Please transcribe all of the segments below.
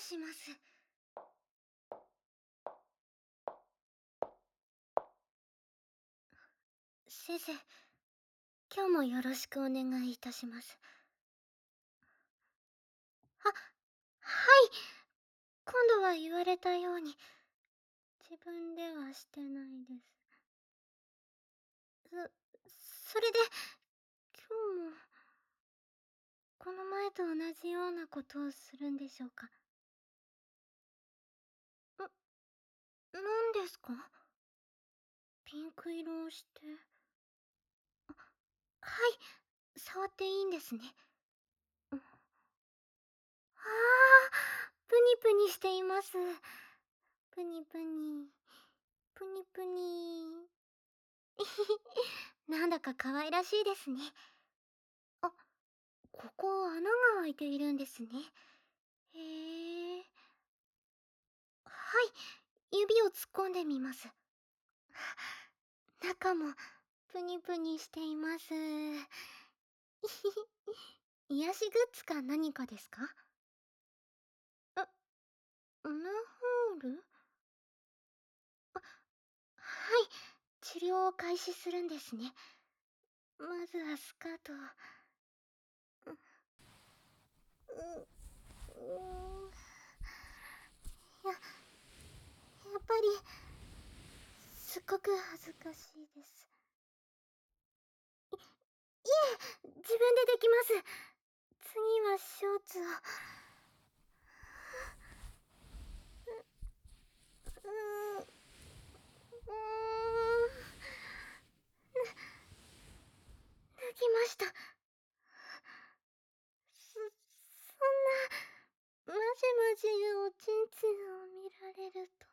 します。先生、今日もよろしくお願いいたします。はい。今度は言われたように、自分ではしてないです。それで、今日も、この前と同じようなことをするんでしょうか？なんですか？ピンク色をして。はい、触っていいんですね。ああ、プニプニしています。プニプニ。プニプニ。なんだか可愛らしいですね。あ、ここ穴が開いているんですね。へえ。はい、指を突っ込んでみます。中もプニプニしています。癒しグッズか何かですか？うなホール？はい、治療を開始するんですね。まずはスカートを。ううやっぱりすっごく恥ずかしいです。いえ、自分でできます。次はショーツを。ううできました。そんな、まじまじおちんちんを見られると。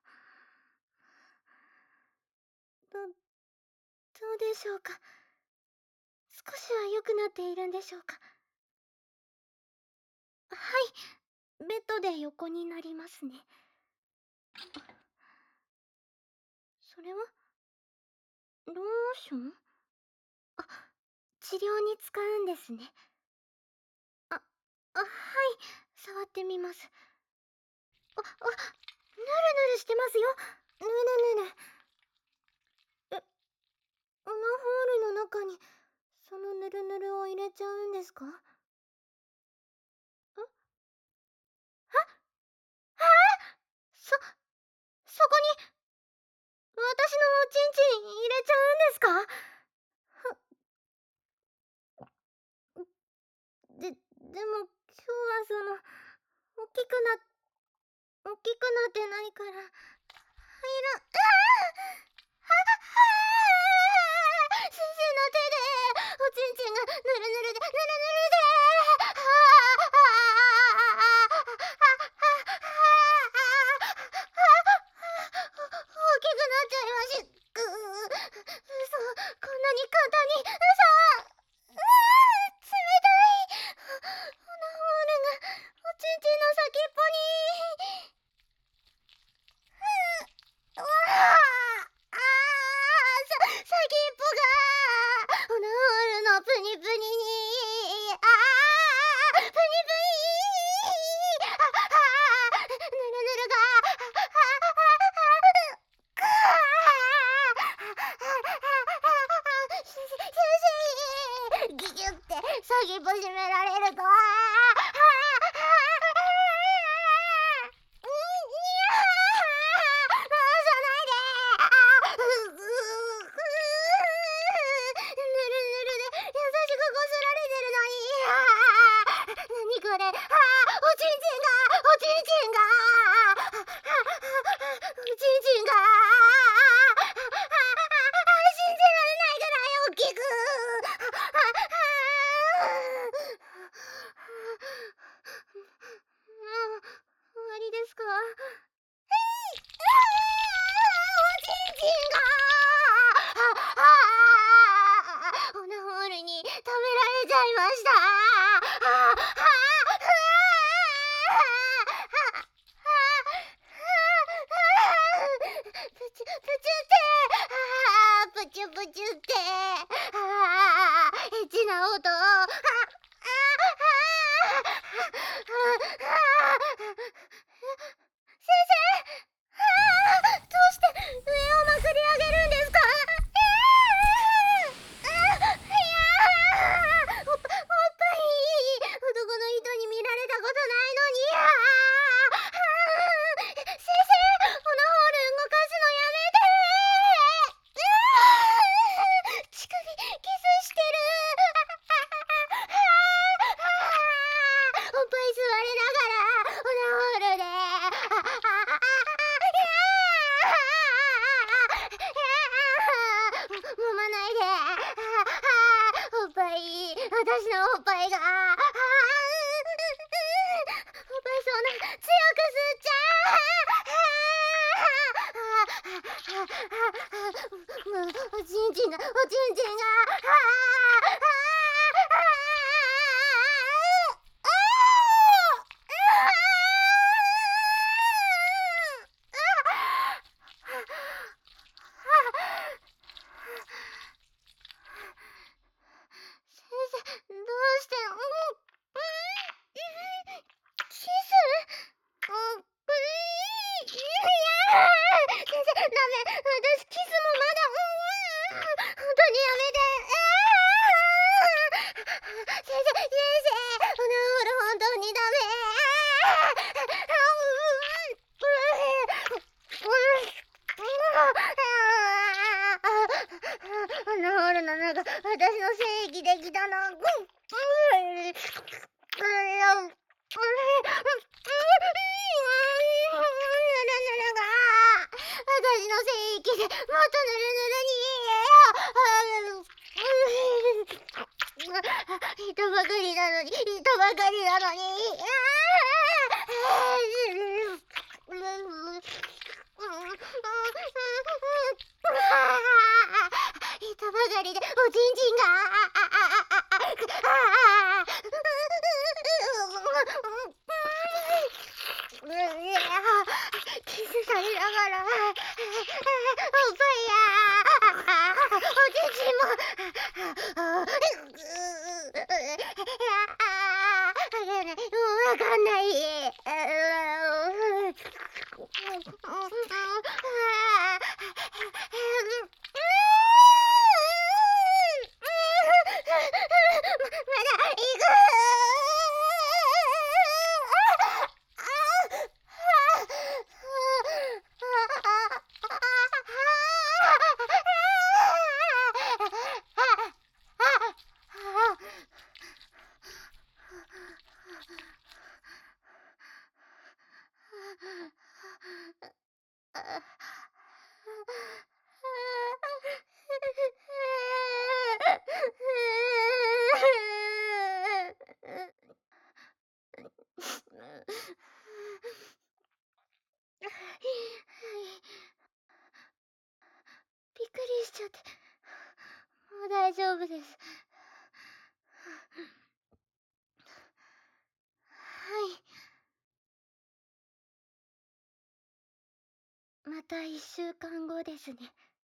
どうでしょうか。少しは良くなっているんでしょうか。はい、ベッドで横になりますね。それはローション？あ、治療に使うんですね。はい、触ってみます。ぬるぬるしてますよ。ぬるぬる。オナホールの中に、そのぬるぬるを入れちゃうんですか？そ、そこに、私のおちんちん入れちゃうんですか？でも今日は大きくな、大きくなってないから、入ら、先生の手で、おちんちんがぬるぬるで、ぬるぬるで、大きくなっちゃいまし。嘘、こんなに簡単に、冷たい。オナホールがおちんちんの先っぽに。うわ先っぽがオナホールのプニプニに、プニプニ、ぬるぬるが、先生、ギュギュって先っぽ締められると、ぬるぬるで優しくこすられてるのに。何これ。おちんちんが、おちんちんが、おちんちんが、信じられないぐらい大きく。もう終わりですか？おちんちんが、オナホールに食べられちゃいました。プチュプチュって、プチュプチュって、エッチな音。 私のおっぱいが、おっぱいそんな強く吸っちゃう。もうおちんちんが、おちんちんが、先生、どうして、キス？いや、先生、ダメ。私キスもまだ、ほんとにやめて。先生、先生、本当にダメ。なんか、私の精液できたの。私の精液でもっとぬるぬるに人ばかりなのに、人ばかりなのに。人ばかりでおちんちんが。キスされながら、おっぱいや、おちんちんも、わかんない。まだ行びっくりしちゃって。もう大丈夫です。はい。また1週間後ですね。